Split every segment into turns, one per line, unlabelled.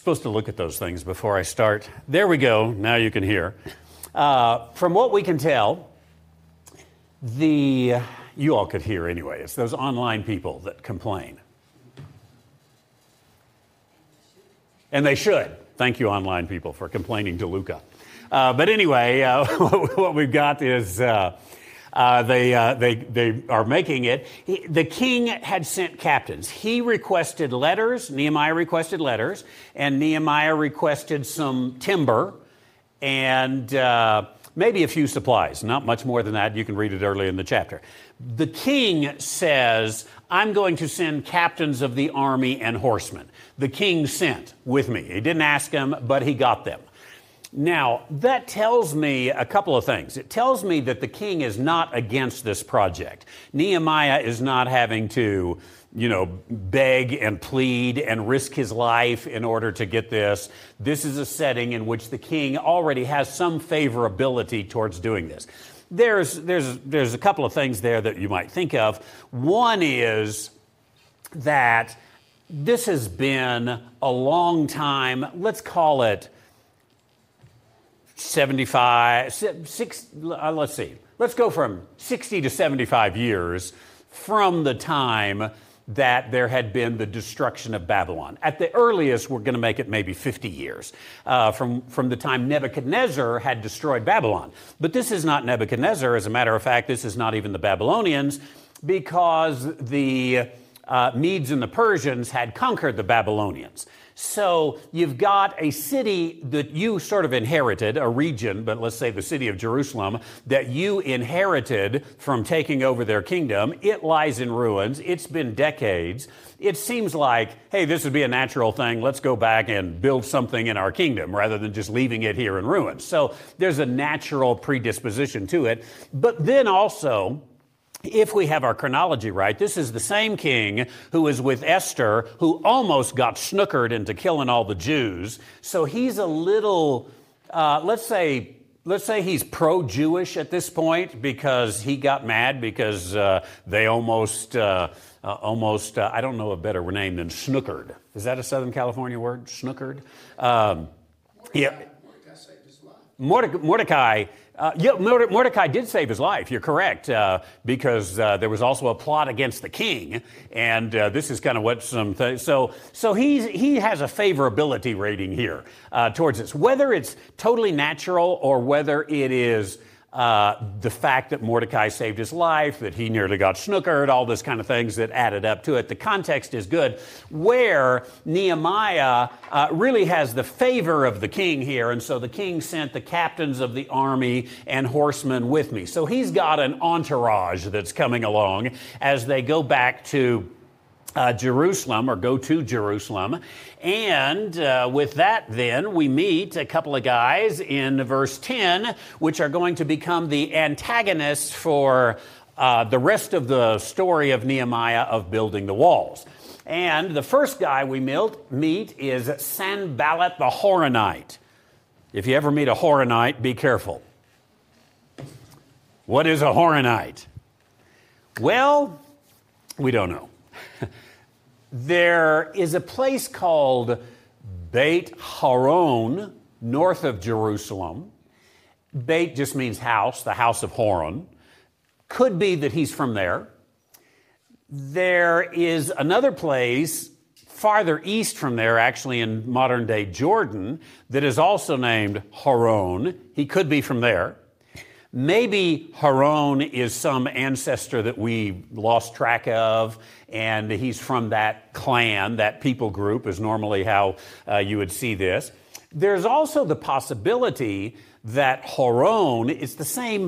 Supposed to look at those things before I start. There we go. Now you can hear. From what we can tell, you all could hear anyway. It's those online people that complain. And they should. Thank you, online people, for complaining to Luca. But anyway, what we've got is they are making it. The king had sent captains. He requested letters. Nehemiah requested letters. And Nehemiah requested some timber and maybe a few supplies. Not much more than that. You can read it early in the chapter. The king says, I'm going to send captains of the army and horsemen. The king sent with me. He didn't ask them, but he got them. Now, that tells me a couple of things. It tells me that the king is not against this project. Nehemiah is not having to, beg and plead and risk his life in order to get this. This is a setting in which the king already has some favorability towards doing this. There's a couple of things there that you might think of. One is that this has been a long time, let's call it let's go from 60 to 75 years from the time that there had been the destruction of Babylon. At the earliest, we're going to make it maybe 50 years from the time Nebuchadnezzar had destroyed Babylon. But this is not Nebuchadnezzar. As a matter of fact, this is not even the Babylonians, because the Medes and the Persians had conquered the Babylonians. So you've got a city that you sort of inherited, a region, but let's say the city of Jerusalem, that you inherited from taking over their kingdom. It lies in ruins. It's been decades. It seems like, hey, this would be a natural thing. Let's go back and build something in our kingdom rather than just leaving it here in ruins. So there's a natural predisposition to it. But then also, if we have our chronology right, this is the same king who was with Esther, who almost got snookered into killing all the Jews. So he's a little, let's say he's pro-Jewish at this point, because he got mad because they almost, I don't know a better name than snookered. Is that a Southern California word? Snookered? Yeah. Mordecai did save his life. You're correct, because there was also a plot against the king, and this is kind of what so he has a favorability rating here towards this. Whether it's totally natural or whether it is the fact that Mordecai saved his life, that he nearly got snookered, all this kind of things that added up to it. The context is good, where Nehemiah really has the favor of the king here, and so the king sent the captains of the army and horsemen with me. So he's got an entourage that's coming along as they go back to Jerusalem, or go to Jerusalem. And with that, then, we meet a couple of guys in verse 10, which are going to become the antagonists for the rest of the story of Nehemiah of building the walls. And the first guy we meet is Sanballat the Horonite. If you ever meet a Horonite, be careful. What is a Horonite? Well, we don't know. There is a place called Beit Horon, north of Jerusalem. Beit just means house, the house of Horon. Could be that he's from there. There is another place farther east from there, actually in modern-day Jordan, that is also named Horon. He could be from there. Maybe Horon is some ancestor that we lost track of, and he's from that clan, that people group is normally how you would see this. There's also the possibility that Horon is the same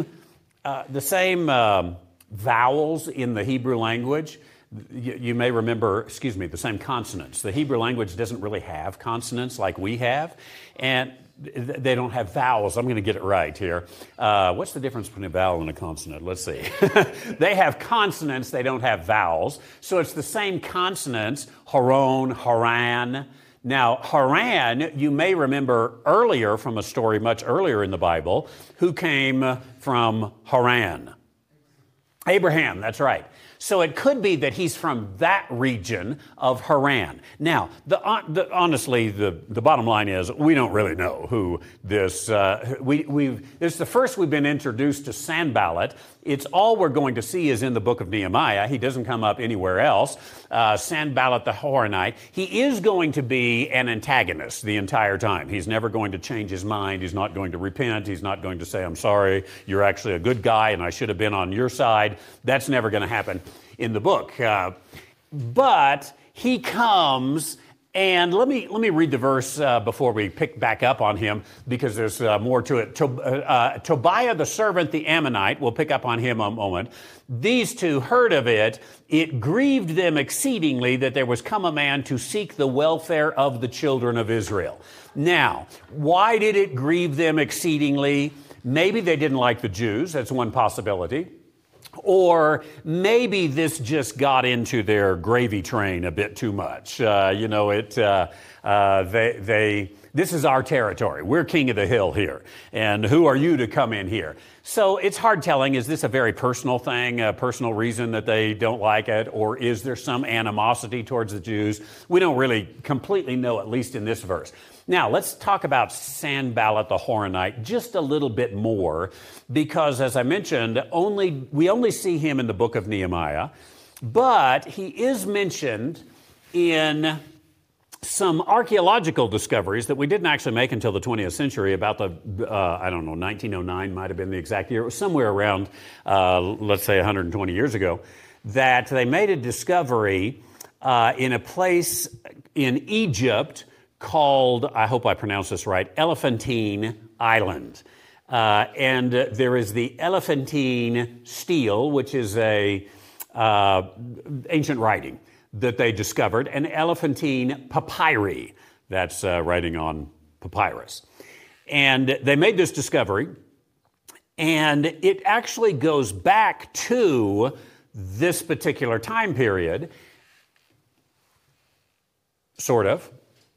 vowels in the Hebrew language. You may remember, the same consonants. The Hebrew language doesn't really have consonants like we have, and they don't have vowels. I'm going to get it right here. What's the difference between a vowel and a consonant? Let's see. They have consonants. They don't have vowels. So it's the same consonants, Horon, Haran. Now, Haran, you may remember earlier from a story much earlier in the Bible, who came from Haran. Abraham, that's right. So it could be that he's from that region of Haran. Now, honestly, the bottom line is we don't really know who this. This is the first we've been introduced to Sanballat. It's all we're going to see is in the book of Nehemiah. He doesn't come up anywhere else. Sanballat the Horonite. He is going to be an antagonist the entire time. He's never going to change his mind. He's not going to repent. He's not going to say, I'm sorry, you're actually a good guy and I should have been on your side. That's never going to happen in the book. But he comes, and let me read the verse before we pick back up on him, because there's more to it. Tobiah the servant, the Ammonite, we'll pick up on him a moment. These two heard of it. It grieved them exceedingly that there was come a man to seek the welfare of the children of Israel. Now, why did it grieve them exceedingly? Maybe they didn't like the Jews. That's one possibility. Or maybe this just got into their gravy train a bit too much. This is our territory. We're king of the hill here. And who are you to come in here? So it's hard telling. Is this a very personal thing, a personal reason that they don't like it? Or is there some animosity towards the Jews? We don't really completely know, at least in this verse. Now, let's talk about Sanballat the Horonite just a little bit more, because as I mentioned, we only see him in the book of Nehemiah, but he is mentioned in some archaeological discoveries that we didn't actually make until the 20th century, about 1909 might have been the exact year. It was somewhere around, let's say 120 years ago, that they made a discovery in a place in Egypt called, I hope I pronounce this right, Elephantine Island. And there is the Elephantine stele, which is a ancient writing that they discovered, and Elephantine papyri, that's writing on papyrus. And they made this discovery, and it actually goes back to this particular time period, sort of.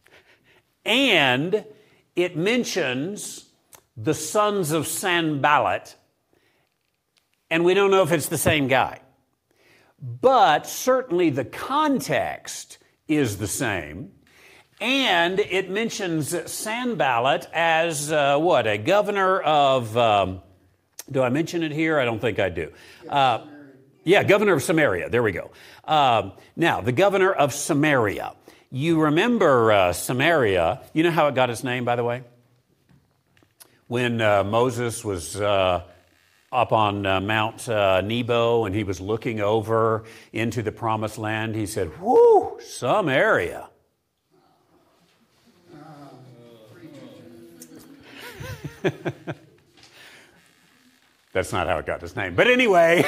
And it mentions the sons of Sanballat, and we don't know if it's the same guy. But certainly the context is the same, and it mentions Sanballat as a governor of, do I mention it here? I don't think I do. Governor of Samaria. There we go. Now, the governor of Samaria. You remember Samaria. You know how it got its name, by the way? When Moses was up on Mount Nebo and he was looking over into the promised land, he said, "Whoo, Samaria." That's not how it got its name. But anyway,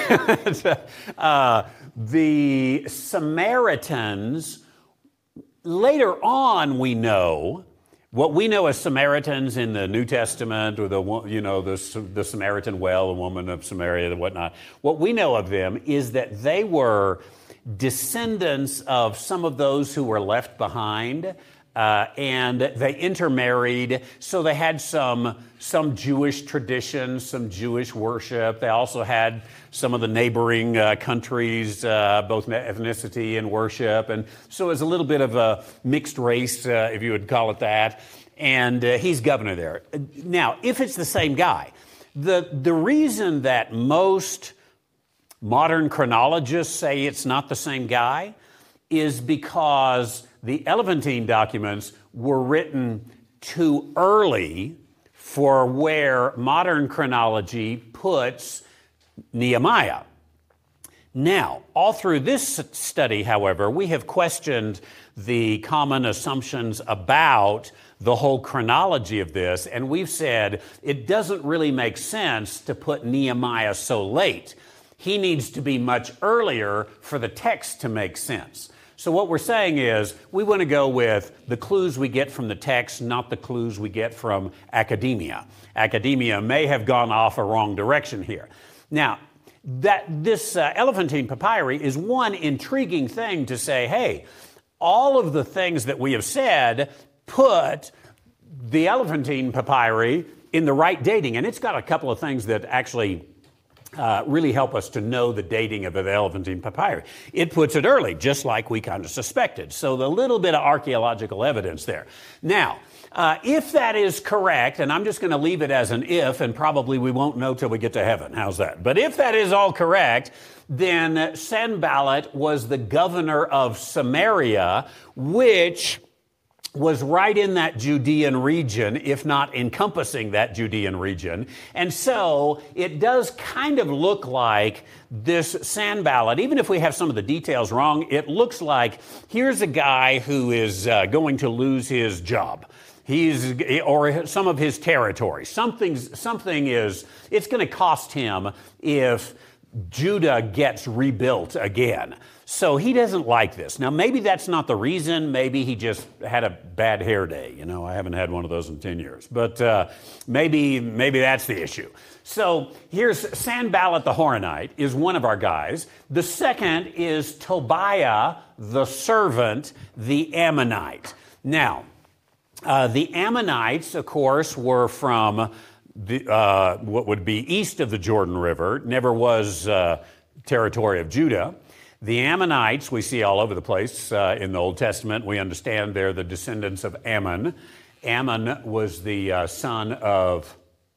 the Samaritans, later on we know, what we know as Samaritans in the New Testament, or the Samaritan well, the woman of Samaria, and whatnot, what we know of them is that they were descendants of some of those who were left behind, and they intermarried, so they had some Jewish traditions, some Jewish worship. They also had some of the neighboring countries, both ethnicity and worship, and so it's a little bit of a mixed race, if you would call it that, and he's governor there. Now, if it's the same guy, the reason that most modern chronologists say it's not the same guy is because the Elephantine documents were written too early for where modern chronology puts Nehemiah. Now, all through this study, however, we have questioned the common assumptions about the whole chronology of this, and we've said it doesn't really make sense to put Nehemiah so late. He needs to be much earlier for the text to make sense. So what we're saying is we want to go with the clues we get from the text, not the clues we get from academia. Academia may have gone off a wrong direction here. Now, this Elephantine papyri is one intriguing thing to say, hey, all of the things that we have said put the Elephantine papyri in the right dating. And it's got a couple of things that actually really help us to know the dating of the Elephantine papyri. It puts it early, just like we kind of suspected. So the little bit of archaeological evidence there. Now, if that is correct, and I'm just going to leave it as an if, and probably we won't know till we get to heaven. How's that? But if that is all correct, then Sanballat was the governor of Samaria, which was right in that Judean region, if not encompassing that Judean region. And so it does kind of look like this Sanballat, even if we have some of the details wrong, it looks like here's a guy who is going to lose his job. Or some of his territory. Something is, it's going to cost him if Judah gets rebuilt again. So he doesn't like this. Now, maybe that's not the reason. Maybe he just had a bad hair day. You know, I haven't had one of those in 10 years. But maybe that's the issue. So here's Sanballat the Horonite is one of our guys. The second is Tobiah the servant, the Ammonite. Now, the Ammonites, of course, were from what would be east of the Jordan River. Never was territory of Judah. The Ammonites we see all over the place in the Old Testament. We understand they're the descendants of Ammon. Ammon was the son of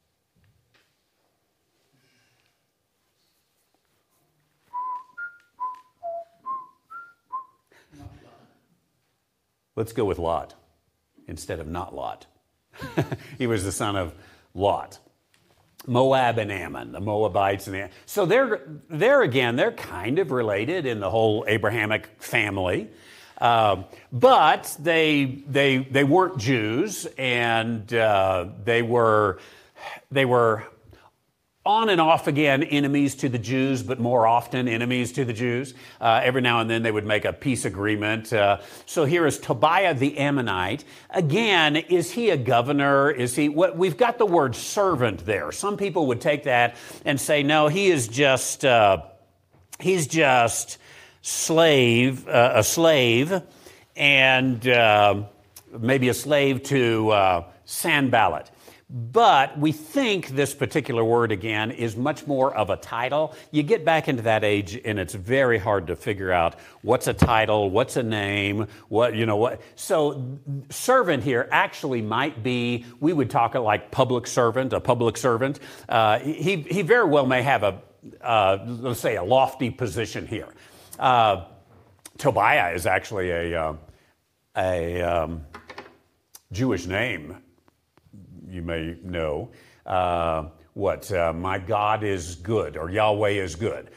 let's go with Lot instead of not Lot. He was the son of Lot. Moab and Ammon, the Moabites and so they're again, they're kind of related in the whole Abrahamic family, but they weren't Jews, and they were on and off again enemies to the Jews, but more often enemies to the Jews. Every now and then they would make a peace agreement. So here is Tobiah the Ammonite. Again, is he a governor? Is he what? We've got the word servant there. Some people would take that and say, no, he is just slave, a slave, and maybe a slave to Sanballat. But we think this particular word, again, is much more of a title. You get back into that age, and it's very hard to figure out what's a title, what's a name, what. So servant here actually might be, we would talk like public servant, a public servant. He very well may have let's say, a lofty position here. Tobiah is actually a Jewish name. You may know my God is good, or Yahweh is good.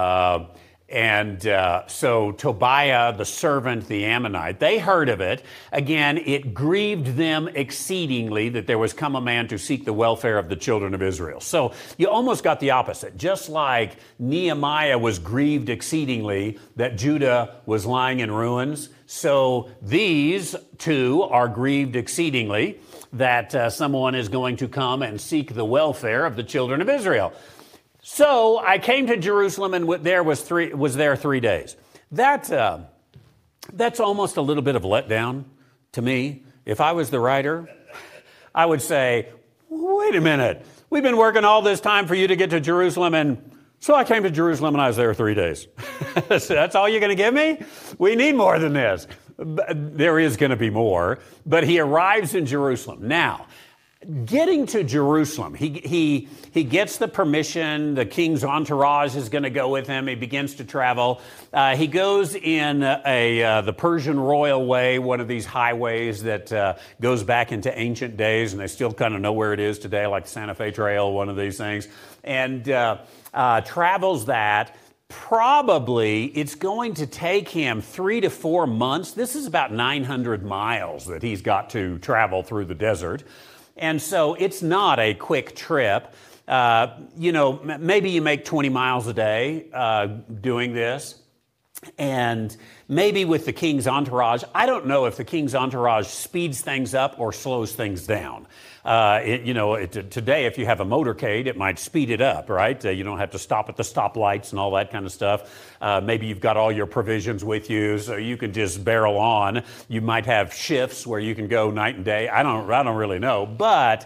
So Tobiah, the servant, the Ammonite, they heard of it. Again, it grieved them exceedingly that there was come a man to seek the welfare of the children of Israel. So you almost got the opposite. Just like Nehemiah was grieved exceedingly that Judah was lying in ruins, so these two are grieved exceedingly that someone is going to come and seek the welfare of the children of Israel. So I came to Jerusalem and was there 3 days. That's almost a little bit of letdown to me. If I was the writer, I would say, wait a minute. We've been working all this time for you to get to Jerusalem, and so I came to Jerusalem and I was there 3 days. So that's all you're going to give me? We need more than this. There is going to be more, but he arrives in Jerusalem. Now, getting to Jerusalem, he gets the permission. The king's entourage is going to go with him. He begins to travel. He goes in the Persian royal way, one of these highways that goes back into ancient days, and they still kind of know where it is today, like the Santa Fe Trail, one of these things, and travels that. Probably it's going to take him 3 to 4 months. This is about 900 miles that he's got to travel through the desert. And so it's not a quick trip. Maybe you make 20 miles a day doing this. And maybe with the king's entourage, I don't know if the king's entourage speeds things up or slows things down. Today, if you have a motorcade, it might speed it up, right? You don't have to stop at the stoplights and all that kind of stuff. Maybe you've got all your provisions with you, so you can just barrel on. You might have shifts where you can go night and day. I don't really know, but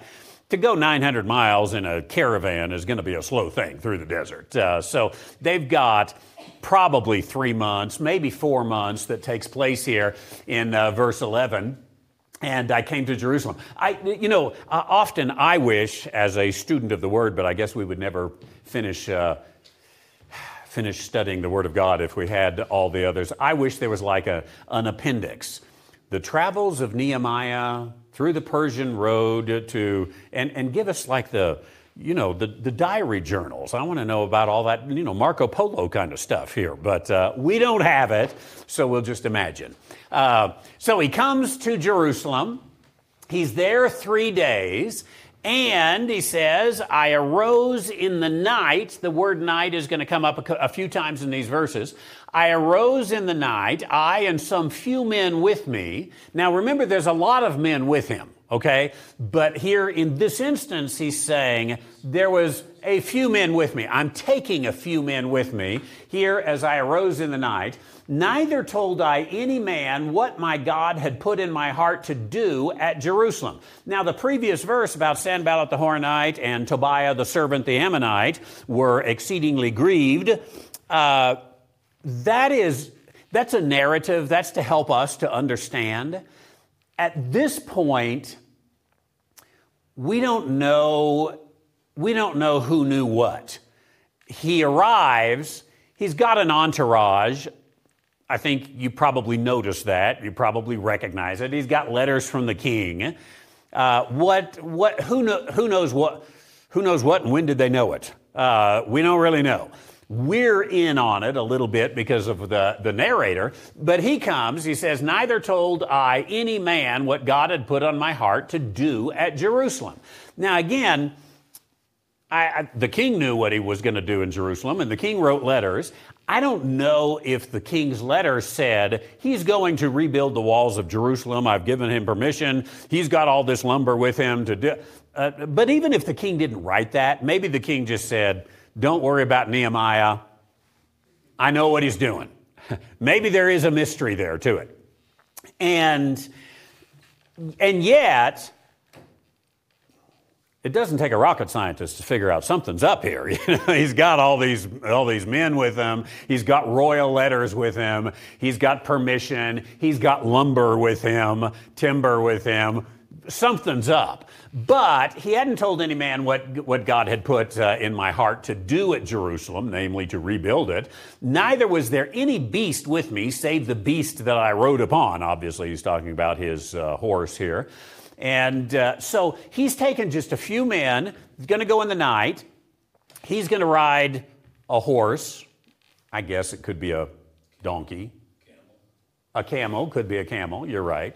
To go 900 miles in a caravan is going to be a slow thing through the desert. So they've got probably 3 months, maybe 4 months that takes place here in verse 11. And I came to Jerusalem. Often I wish, as a student of the Word, but I guess we would never finish studying the Word of God if we had all the others. I wish there was like an appendix. The travels of Nehemiah through the Persian road to, and give us like the diary journals. I want to know about all that, Marco Polo kind of stuff here, but we don't have it, so we'll just imagine. So he comes to Jerusalem. He's there 3 days, and he says, I arose in the night. The word night is going to come up a few times in these verses. I arose in the night, I and some few men with me. Now remember, there's a lot of men with him. Okay, but here in this instance, he's saying, there was a few men with me. I'm taking a few men with me here as I arose in the night. Neither told I any man what my God had put in my heart to do at Jerusalem. Now, the previous verse about Sanballat the Horonite and Tobiah the servant the Ammonite were exceedingly grieved. That's a narrative. That's to help us to understand. At this point, we don't know who knew what. He arrives, he's got an entourage. I think you probably noticed that. You probably recognize it. He's got letters from the king. Who knows what and when did they know it? We don't really know. We're in on it a little bit because of the narrator, but he comes, he says, neither told I any man what God had put on my heart to do at Jerusalem. Now again, the king knew what he was going to do in Jerusalem, and the king wrote letters. I don't know if the king's letter said, he's going to rebuild the walls of Jerusalem, I've given him permission, he's got all this lumber with him to do. But even if the king didn't write that, maybe the king just said, don't worry about Nehemiah. I know what he's doing. Maybe there is a mystery there to it. And yet, it doesn't take a rocket scientist to figure out something's up here. He's got all these men with him. He's got royal letters with him. He's got permission. He's got lumber with him, timber with him. Something's up. But he hadn't told any man what God had put in my heart to do at Jerusalem, namely to rebuild it. Neither was there any beast with me, save the beast that I rode upon. Obviously, he's talking about his horse here. And so he's taken just a few men. He's going to go in the night. He's going to ride a horse. I guess it could be a donkey. A camel could be a camel. You're right.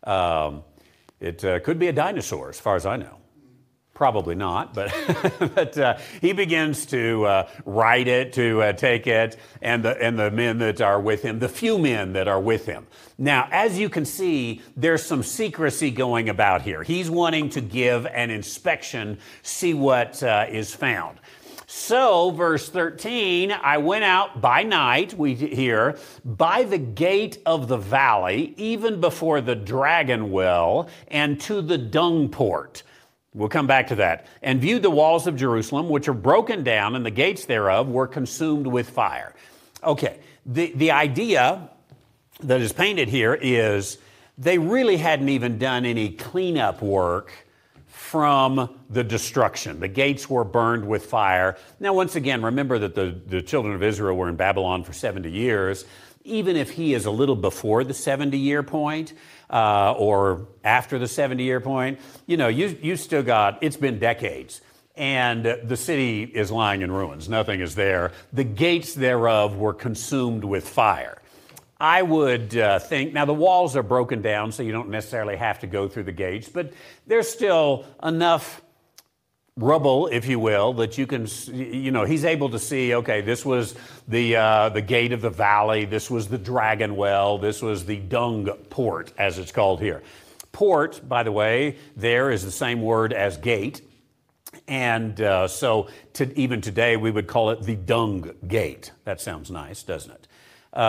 It could be a dinosaur, as far as I know. Probably not, but he begins to ride it, to take it, and the men that are with him, the few men that are with him. Now, as you can see, there's some secrecy going about here. He's wanting to give an inspection, see what is found. So, verse 13, I went out by night, we hear, by the gate of the valley, even before the dragon well, and to the dung port. We'll come back to that. And viewed the walls of Jerusalem, which are broken down, and the gates thereof were consumed with fire. Okay, the idea that is painted here is they really hadn't even done any cleanup work from the destruction. The gates were burned with fire. Now, once again, remember that the children of Israel were in Babylon for 70 years. Even if he is a little before the 70-year point or after the 70-year point, you still got, it's been decades. And the city is lying in ruins. Nothing is there. The gates thereof were consumed with fire. I would think, now the walls are broken down, so you don't necessarily have to go through the gates, but there's still enough rubble, if you will, that you can, he's able to see, okay, this was the gate of the valley, this was the dragon well, this was the dung port, as it's called here. Port, by the way, there is the same word as gate, and so even today we would call it the dung gate. That sounds nice, doesn't it?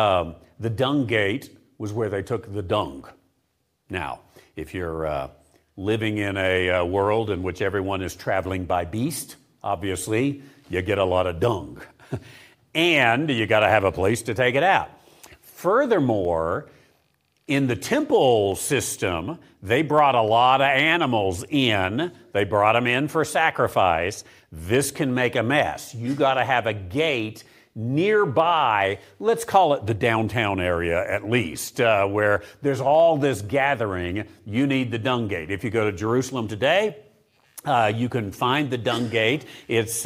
The dung gate was where they took the dung. Now, if you're living in a world in which everyone is traveling by beast, obviously, you get a lot of dung. And you got to have a place to take it out. Furthermore, in the temple system, they brought a lot of animals in. They brought them in for sacrifice. This can make a mess. You got to have a gate nearby, let's call it the downtown area at least, where there's all this gathering. You need the dung gate. If you go to Jerusalem today, you can find the dung gate. It's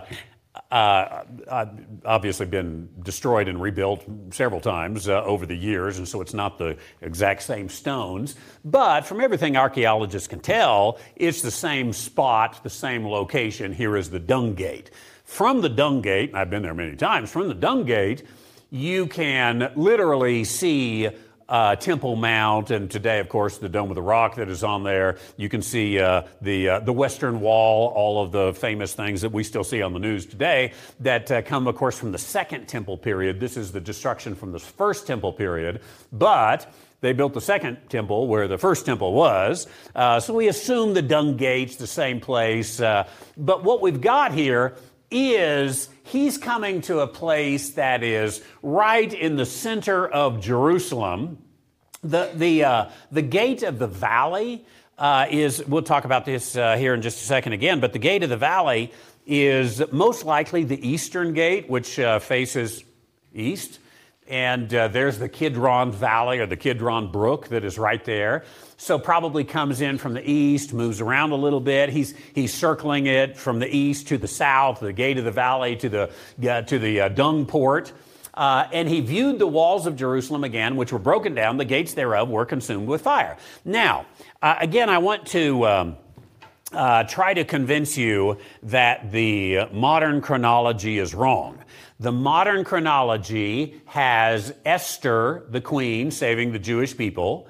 obviously been destroyed and rebuilt several times over the years, and so it's not the exact same stones. But from everything archaeologists can tell, it's the same spot, the same location. Here is the dung gate. From the dung gate, and I've been there many times, from the dung gate, you can literally see Temple Mount, and today, of course, the Dome of the Rock that is on there. You can see the Western Wall, all of the famous things that we still see on the news today that come, of course, from the Second Temple period. This is the destruction from the First Temple period, but they built the Second Temple where the First Temple was, so we assume the dung gate's the same place. But what we've got here is he's coming to a place that is right in the center of Jerusalem. The gate of the valley is, we'll talk about this here in just a second again, but the gate of the valley is most likely the eastern gate, which faces east. And there's the Kidron Valley or the Kidron Brook that is right there. So probably comes in from the east, moves around a little bit. He's circling it from the east to the south, the gate of the valley to the dung port. And he viewed the walls of Jerusalem again, which were broken down. The gates thereof were consumed with fire. Now, again, I want to try to convince you that the modern chronology is wrong. The modern chronology has Esther, the queen, saving the Jewish people.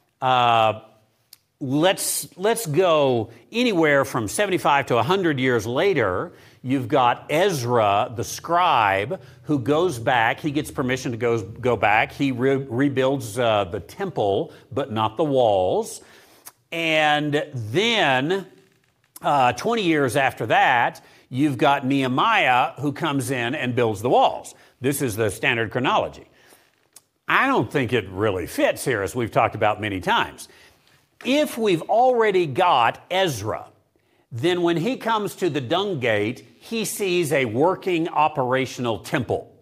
Let's go anywhere from 75 to 100 years later. You've got Ezra, the scribe, who goes back. He gets permission to go back. He rebuilds the temple, but not the walls. And then 20 years after that, you've got Nehemiah who comes in and builds the walls. This is the standard chronology. I don't think it really fits here, as we've talked about many times. If we've already got Ezra, then when he comes to the dung gate, he sees a working operational temple.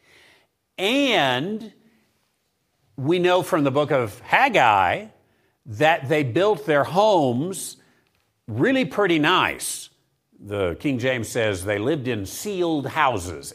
And we know from the book of Haggai that they built their homes really pretty nice. The King James says they lived in sealed houses,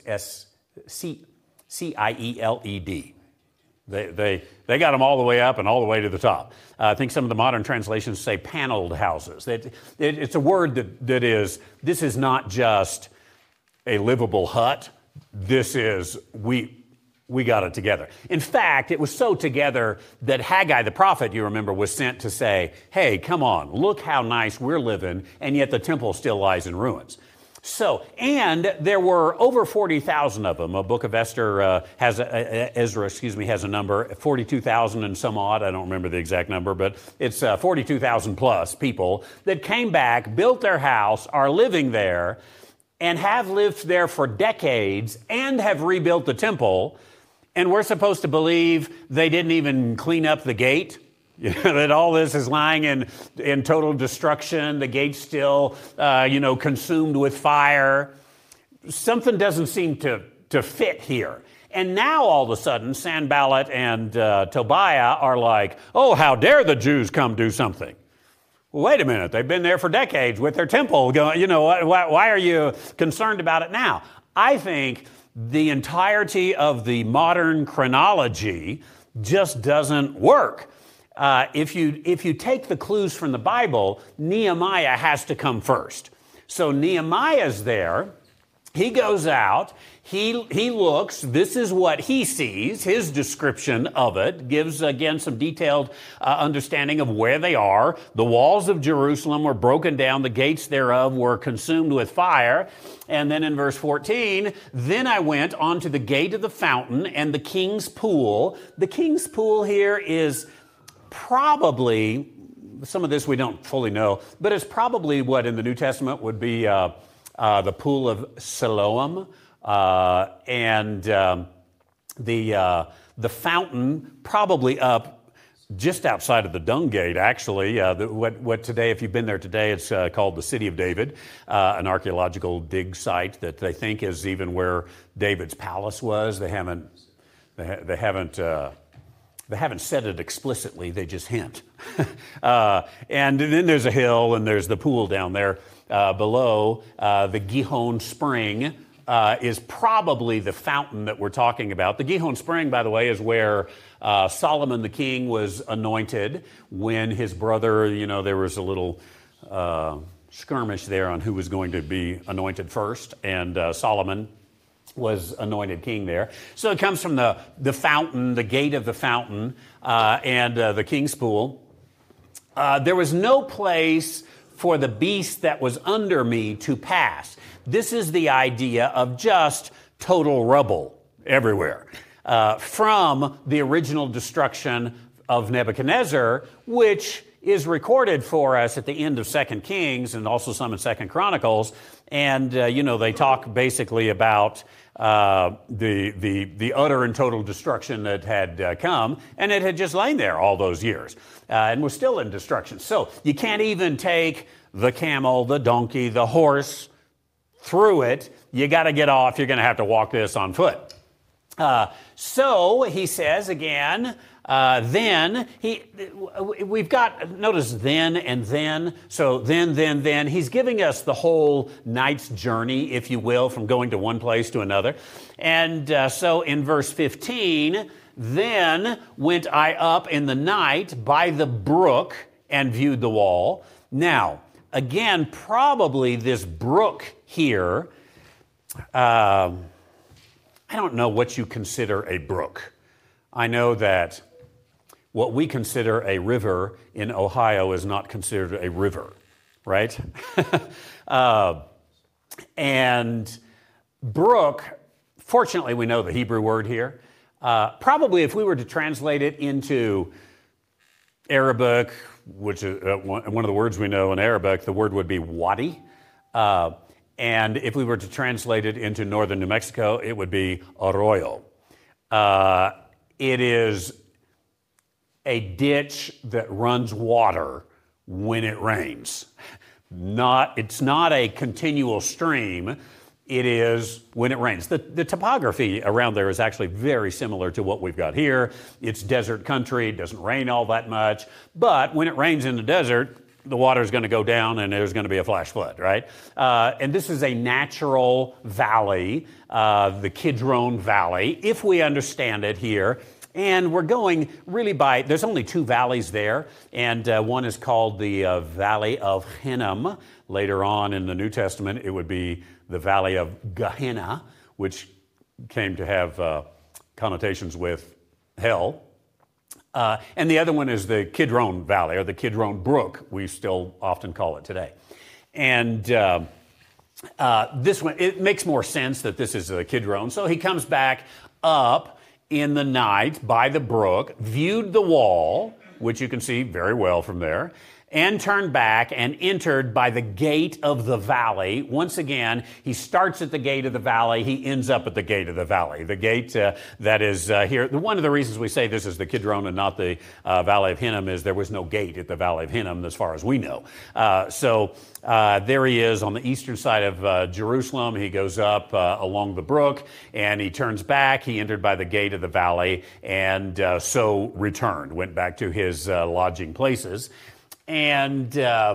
S-C-I-E-L-E-D. They got them all the way up and all the way to the top. I think some of the modern translations say paneled houses. It's a word this is not just a livable hut. This is, we got it together. In fact, it was so together that Haggai the prophet, you remember, was sent to say, hey, come on, look how nice we're living, and yet the temple still lies in ruins. So, and there were over 40,000 of them. A book of Ezra has a number, 42,000 and some odd. I don't remember the exact number, but it's 42,000 plus people that came back, built their house, are living there, and have lived there for decades, and have rebuilt the temple. And we're supposed to believe they didn't even clean up the gate, that all this is lying in total destruction, the gate's still, consumed with fire. Something doesn't seem to fit here. And now all of a sudden, Sanballat and Tobiah are like, oh, how dare the Jews come do something? Well, wait a minute, they've been there for decades with their temple going, why are you concerned about it now? I think the entirety of the modern chronology just doesn't work. If you take the clues from the Bible, Nehemiah has to come first. So Nehemiah's there. He goes out. He looks. This is what he sees. His description of it gives, again, some detailed understanding of where they are. The walls of Jerusalem were broken down. The gates thereof were consumed with fire. And then in verse 14, then I went onto the gate of the fountain and the king's pool. The king's pool here is probably, some of this we don't fully know, but it's probably what in the New Testament would be the Pool of Siloam, and the fountain probably up just outside of the Dung Gate, actually. What today, if you've been there today, it's called the City of David, an archaeological dig site that they think is even where David's palace was. They haven't said it explicitly. They just hint. And then there's a hill, and there's the pool down there below. The Gihon Spring is probably the fountain that we're talking about. The Gihon Spring, by the way, is where Solomon the king was anointed when his brother, there was a little skirmish there on who was going to be anointed first, and Solomon was anointed king there. So it comes from the fountain, the gate of the fountain, and the king's pool. There was no place for the beast that was under me to pass. This is the idea of just total rubble everywhere. From the original destruction of Nebuchadnezzar, which is recorded for us at the end of 2 Kings and also some in 2 Chronicles. And, they talk basically about the utter and total destruction that had come, and it had just lain there all those years and was still in destruction. So you can't even take the camel, the donkey, the horse through it. You got to get off. You're going to have to walk this on foot. So he says again, we've got, notice then and then. So then. He's giving us the whole night's journey, if you will, from going to one place to another. And so in verse 15, then went I up in the night by the brook and viewed the wall. Now, again, probably this brook here, I don't know what you consider a brook. I know that what we consider a river in Ohio is not considered a river, right? And brook, fortunately we know the Hebrew word here. Probably if we were to translate it into Arabic, which is one of the words we know in Arabic, the word would be wadi. And if we were to translate it into northern New Mexico, it would be arroyo. It is a ditch that runs water when it rains. It's not a continual stream. It is when it rains. The topography around there is actually very similar to what we've got here. It's desert country. It doesn't rain all that much. But when it rains in the desert, the water is going to go down and there's going to be a flash flood, right? And this is a natural valley, the Kidron Valley, if we understand it here. And we're going really there's only two valleys there, and one is called the Valley of Hinnom. Later on in the New Testament, it would be the Valley of Gehenna, which came to have connotations with hell. And the other one is the Kidron Valley, or the Kidron Brook, we still often call it today. And this one, it makes more sense that this is the Kidron. So he comes back up in the night by the brook, viewed the wall, which you can see very well from there, and turned back and entered by the gate of the valley. Once again, he starts at the gate of the valley. He ends up at the gate of the valley. The gate that is here. One of the reasons we say this is the Kidron and not the Valley of Hinnom is there was no gate at the Valley of Hinnom as far as we know. So there he is on the eastern side of Jerusalem. He goes up along the brook and he turns back. He entered by the gate of the valley and so returned, went back to his lodging places. And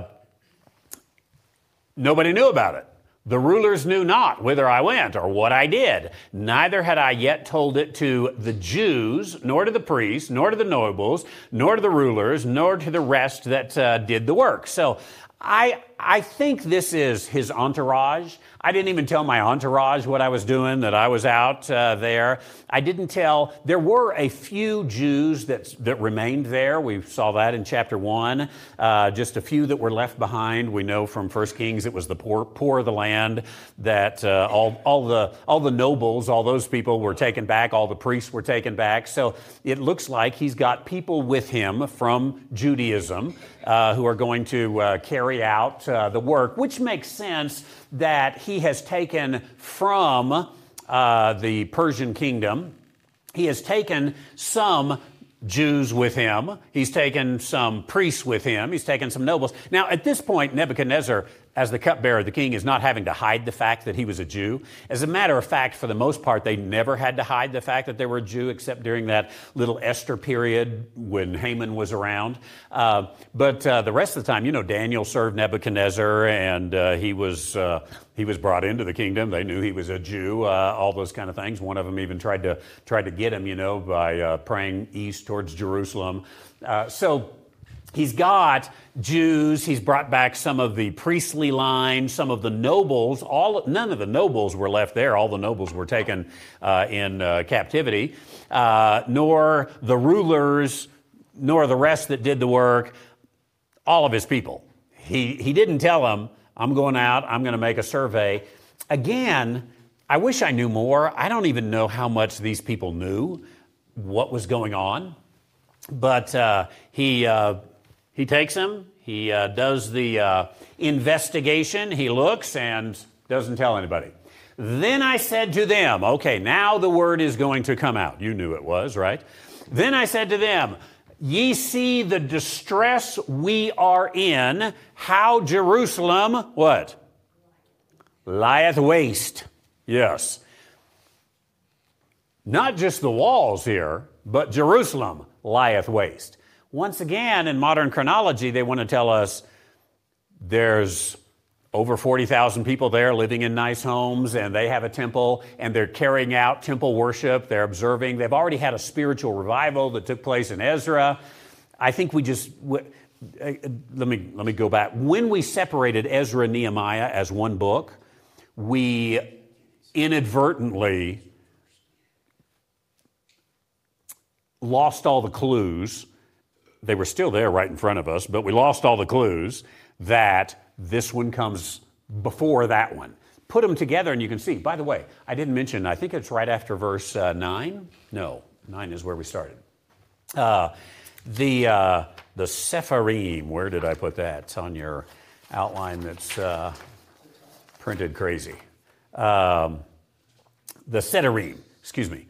nobody knew about it. The rulers knew not whither I went or what I did. Neither had I yet told it to the Jews, nor to the priests, nor to the nobles, nor to the rulers, nor to the rest that did the work. So I I think this is his entourage. I didn't even tell my entourage what I was doing, that I was out there. I didn't tell. There were a few Jews that remained there. We saw that in chapter 1. Just a few that were left behind. We know from 1 Kings it was the poor of the land, that all the nobles, all those people were taken back. All the priests were taken back. So it looks like he's got people with him from Judaism who are going to carry out the work, which makes sense that he has taken from the Persian kingdom. He has taken some Jews with him. He's taken some priests with him. He's taken some nobles. Now, at this point, Nebuchadnezzar, as the cupbearer of the king, is not having to hide the fact that he was a Jew. As a matter of fact, for the most part, they never had to hide the fact that they were a Jew, except during that little Esther period when Haman was around. But the rest of the time, Daniel served Nebuchadnezzar, and he was brought into the kingdom. They knew he was a Jew, all those kind of things. One of them even tried to get him, by praying east towards Jerusalem. So he's got Jews. He's brought back some of the priestly line, some of the nobles. None of the nobles were left there. All the nobles were taken in captivity. Nor the rulers, nor the rest that did the work. All of his people. He didn't tell them, I'm going out, I'm going to make a survey. Again, I wish I knew more. I don't even know how much these people knew what was going on. But he takes them, he does the investigation, he looks and doesn't tell anybody. Then I said to them, okay, now the word is going to come out. You knew it was, right? Then I said to them, ye see the distress we are in, how Jerusalem, what? Lieth waste. Yes. Not just the walls here, but Jerusalem lieth waste. Once again, in modern chronology, they want to tell us there's over 40,000 people there living in nice homes, and they have a temple, and they're carrying out temple worship. They're observing. They've already had a spiritual revival that took place in Ezra. I think let me go back. When we separated Ezra and Nehemiah as one book, we inadvertently lost all the clues. They were still there right in front of us, but we lost all the clues that this one comes before that one. Put them together and you can see. By the way, I didn't mention, I think it's right after verse 9. No, 9 is where we started. The Sepharim, where did I put that? It's on your outline that's printed crazy. The Sederim, excuse me,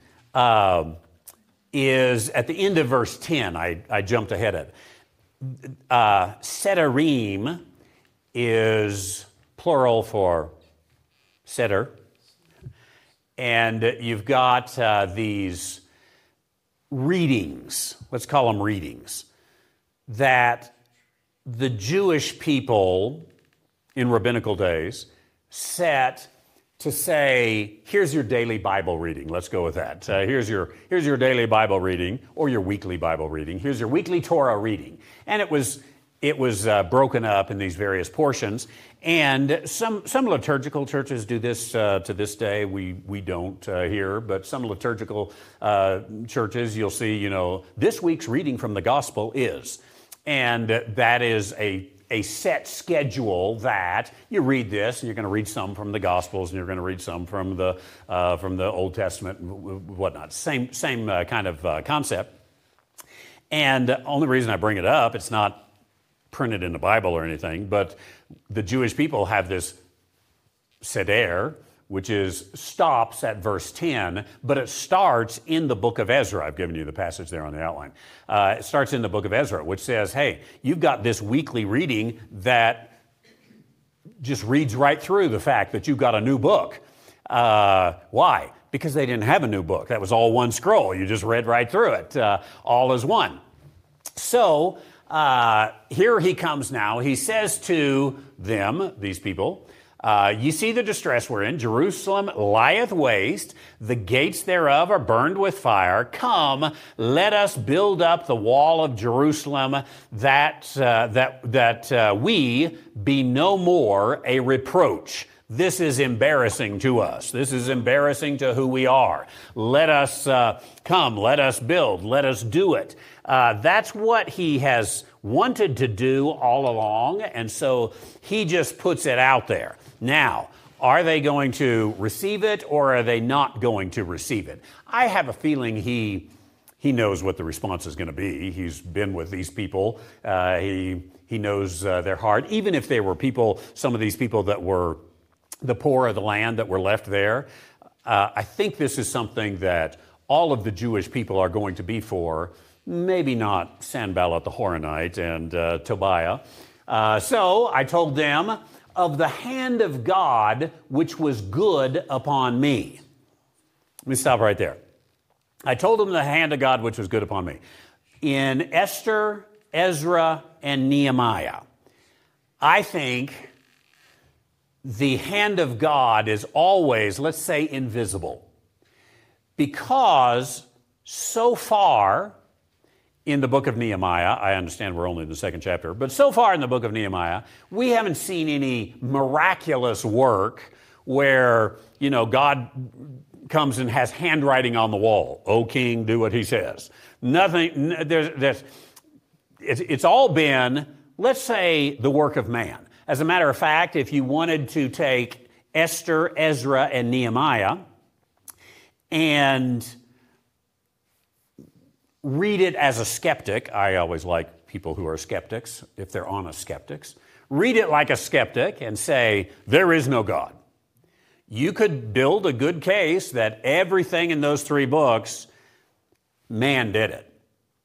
is at the end of verse 10. I jumped ahead of it. Sederim is plural for seder. And you've got these readings, let's call them readings, that the Jewish people in rabbinical days set to say, here's your daily Bible reading. Let's go with that. Here's your daily Bible reading, or your weekly Bible reading. Here's your weekly Torah reading. And it was broken up in these various portions. And some liturgical churches do this to this day. We don't here, but some liturgical churches, you'll see, this week's reading from the gospel is. And that is a set schedule that you read this, and you're going to read some from the Gospels, and you're going to read some from the Old Testament and whatnot. Same kind of concept. And the only reason I bring it up, it's not printed in the Bible or anything, but the Jewish people have this seder, which stops at verse 10, but it starts in the book of Ezra. I've given you the passage there on the outline. It starts in the book of Ezra, which says, hey, you've got this weekly reading that just reads right through the fact that you've got a new book. Why? Because they didn't have a new book. That was all one scroll. You just read right through it, all as one. So here he comes now. He says to them, these people, Ye see the distress we're in. Jerusalem lieth waste. The gates thereof are burned with fire. Come, let us build up the wall of Jerusalem, that we be no more a reproach. This is embarrassing to us. This is embarrassing to who we are. Let us come. Let us build. Let us do it. That's what he has wanted to do all along, and so he just puts it out there. Now, are they going to receive it, or are they not going to receive it? I have a feeling he knows what the response is going to be. He's been with these people. He knows their heart. Even if they were people, some of these people that were the poor of the land that were left there, I think this is something that all of the Jewish people are going to be for. Maybe not Sanballat the Horonite and Tobiah. So I told them of the hand of God which was good upon me. Let me stop right there. I told them the hand of God which was good upon me. In Esther, Ezra, and Nehemiah, I think the hand of God is always, let's say, invisible. Because so far in the book of Nehemiah, I understand we're only in the second chapter, but so far in the book of Nehemiah, we haven't seen any miraculous work where, God comes and has handwriting on the wall. O king, do what he says. Nothing, it's all been, let's say, the work of man. As a matter of fact, if you wanted to take Esther, Ezra, and Nehemiah and read it as a skeptic, I always like people who are skeptics, if they're honest skeptics, read it like a skeptic and say, there is no God. You could build a good case that everything in those three books, man did it.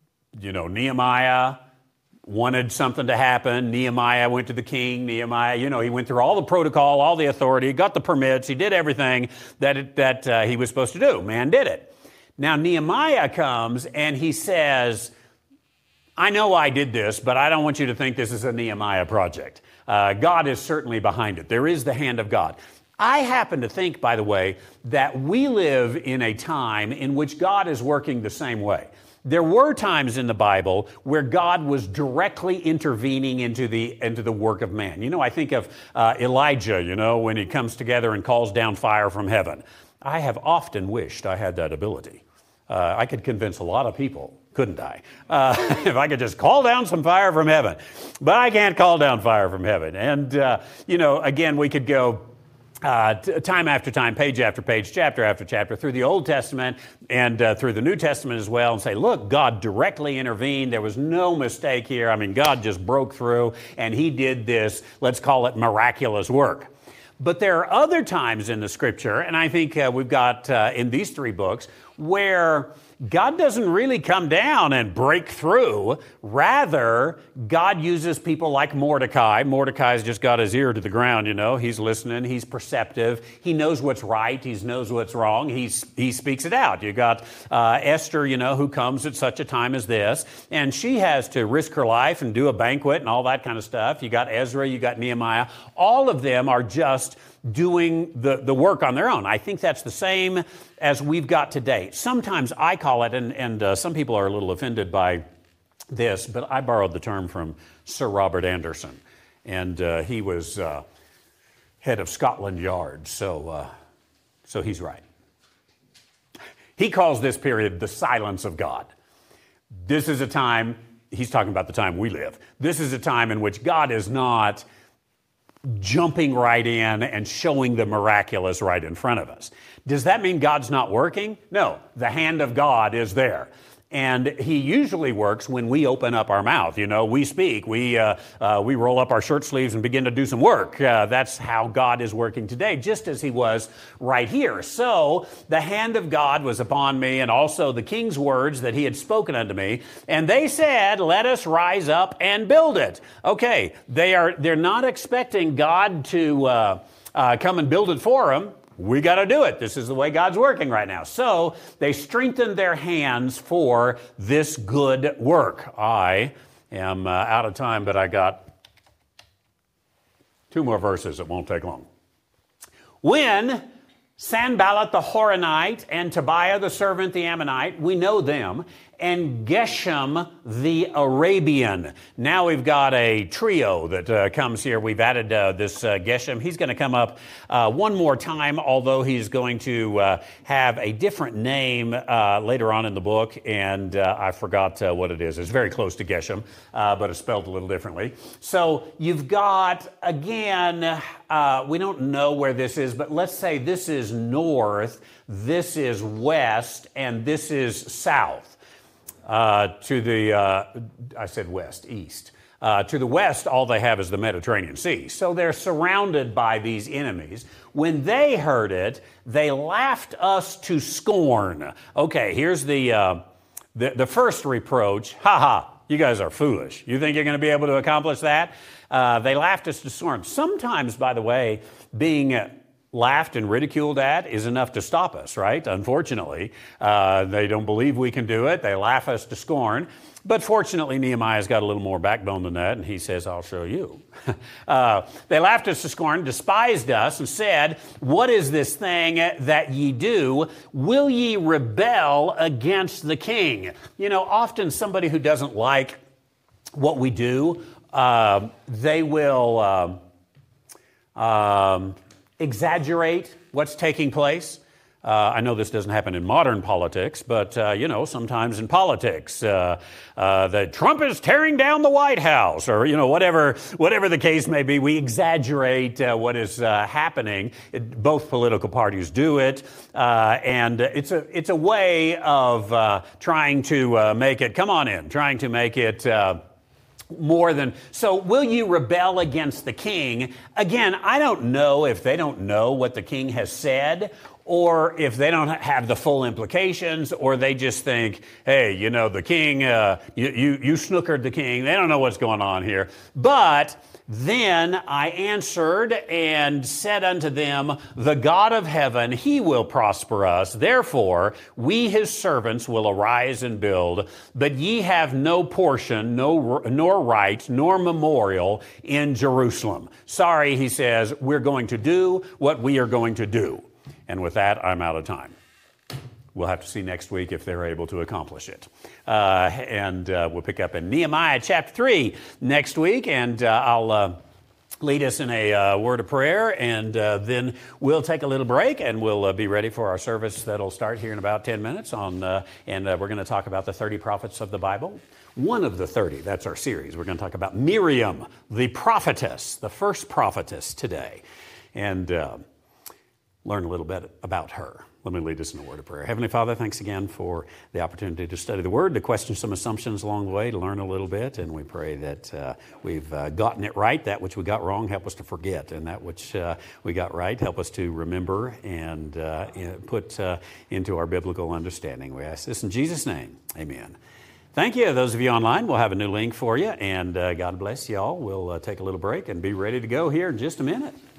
Nehemiah wanted something to happen. Nehemiah went to the king. Nehemiah, he went through all the protocol, all the authority, got the permits. He did everything that he was supposed to do. Man did it. Now Nehemiah comes and he says, I know I did this, but I don't want you to think this is a Nehemiah project. God is certainly behind it. There is the hand of God. I happen to think, by the way, that we live in a time in which God is working the same way. There were times in the Bible where God was directly intervening into the work of man. I think of Elijah, when he comes together and calls down fire from heaven. I have often wished I had that ability. I could convince a lot of people, couldn't I? If I could just call down some fire from heaven. But I can't call down fire from heaven. And, again, we could go time after time, page after page, chapter after chapter, through the Old Testament and through the New Testament as well, and say, look, God directly intervened. There was no mistake here. God just broke through, and he did this, let's call it miraculous work. But there are other times in the Scripture, and I think we've got in these three books, where God doesn't really come down and break through. Rather, God uses people like Mordecai. Mordecai's just got his ear to the ground, He's listening. He's perceptive. He knows what's right. He knows what's wrong. He speaks it out. You got Esther, who comes at such a time as this, and she has to risk her life and do a banquet and all that kind of stuff. You got Ezra. You got Nehemiah. All of them are just doing the work on their own. I think that's the same as we've got today. Sometimes I call it, and some people are a little offended by this, but I borrowed the term from Sir Robert Anderson, and he was head of Scotland Yard, so he's right. He calls this period the silence of God. This is a time, he's talking about the time we live, this is a time in which God is not jumping right in and showing the miraculous right in front of us. Does that mean God's not working? No, the hand of God is there. And he usually works when we open up our mouth. We speak, we roll up our shirt sleeves and begin to do some work. That's how God is working today, just as he was right here. So the hand of God was upon me, and also the king's words that he had spoken unto me. And they said, let us rise up and build it. Okay, they're not expecting God to come and build it for them. We got to do it. This is the way God's working right now. So they strengthened their hands for this good work. I am out of time, but I got two more verses. It won't take long. when Sanballat the Horonite and Tobiah the servant the Ammonite, we know them, and Geshem the Arabian. Now we've got a trio that comes here. We've added this Geshem. He's going to come up one more time, although he's going to have a different name later on in the book, and I forgot what it is. It's very close to Geshem, but it's spelled a little differently. So you've got, again, we don't know where this is, but let's say this is north, this is west, and this is south. To the, I said west, east. To the west, all they have is the Mediterranean Sea. So they're surrounded by these enemies. When they heard it, they laughed us to scorn. Okay, here's the first reproach. Ha ha, you guys are foolish. You think you're going to be able to accomplish that? They laughed us to scorn. Sometimes, by the way, being laughed and ridiculed at is enough to stop us, right? Unfortunately, they don't believe we can do it. They laugh us to scorn. But fortunately, Nehemiah's got a little more backbone than that, and he says, I'll show you. They laughed us to scorn, despised us, and said, what is this thing that ye do? Will ye rebel against the king? You know, often somebody who doesn't like what we do, they will exaggerate what's taking place. I know this doesn't happen in modern politics, but, sometimes in politics, that Trump is tearing down the White House, or, whatever the case may be, we exaggerate what is happening. Both political parties do it, and it's a way of trying to make it, come on in, trying to make it more than, so will you rebel against the king? Again, I don't know if they don't know what the king has said, or if they don't have the full implications, or they just think, hey, the king, you snookered the king. They don't know what's going on here. But then I answered and said unto them, the God of heaven, he will prosper us. Therefore, we his servants will arise and build. But ye have no portion, nor right, nor memorial in Jerusalem. Sorry, he says, we're going to do what we are going to do. And with that, I'm out of time. We'll have to see next week if they're able to accomplish it. And we'll pick up in Nehemiah chapter 3 next week, and I'll lead us in a word of prayer, and then we'll take a little break, and we'll be ready for our service that'll start here in about 10 minutes. And we're going to talk about the 30 prophets of the Bible. One of the 30, that's our series. We're going to talk about Miriam, the prophetess, the first prophetess today, and learn a little bit about her. Let me lead us in a word of prayer. Heavenly Father, thanks again for the opportunity to study the Word, to question some assumptions along the way, to learn a little bit, and we pray that we've gotten it right. That which we got wrong, help us to forget, and that which we got right, help us to remember and put into our biblical understanding. We ask this in Jesus' name. Amen. Thank you. Those of you online, we'll have a new link for you, and God bless you all. We'll take a little break and be ready to go here in just a minute.